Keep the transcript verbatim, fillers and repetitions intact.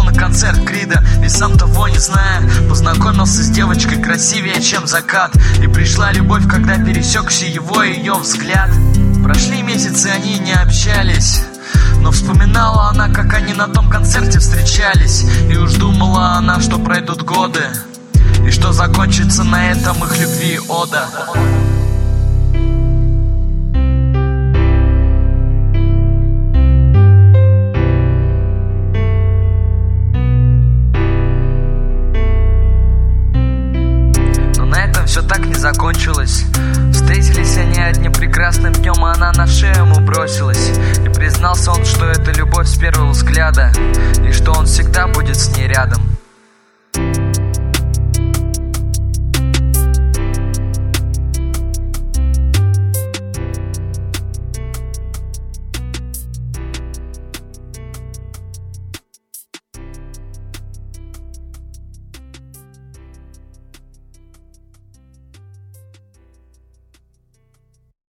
на концерт Крида, и сам того не зная, познакомился с девочкой красивее, чем закат. И пришла любовь, когда пересекся его и ее взгляд. Прошли месяцы, они не общались, но вспоминала она, как они на том концерте встречались. И уж думала она, что пройдут годы, и что закончится на этом их любви ода. Но на этом все так не закончилось. Встретились они одним прекрасным днем, а она на шею ему бросилась. И признался он, что это любовь с первого взгляда, и что он всегда будет с ней рядом.